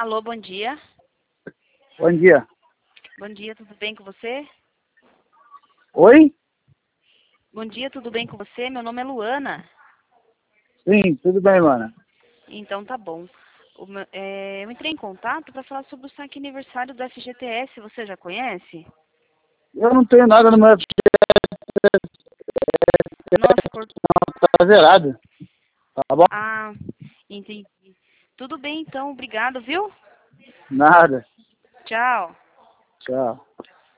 Alô, bom dia. Bom dia. Bom dia, tudo bem com você? Oi? Bom dia, tudo bem com você? Meu nome é Luana. Sim, tudo bem, mano. Então tá bom. Eu entrei em contato para falar sobre o saque aniversário do FGTS. Você já conhece? Eu não tenho nada no meu Nossa, tá zerado. Tá bom? Ah, entendi. Tudo bem então, obrigado, viu? Nada. Tchau. Tchau.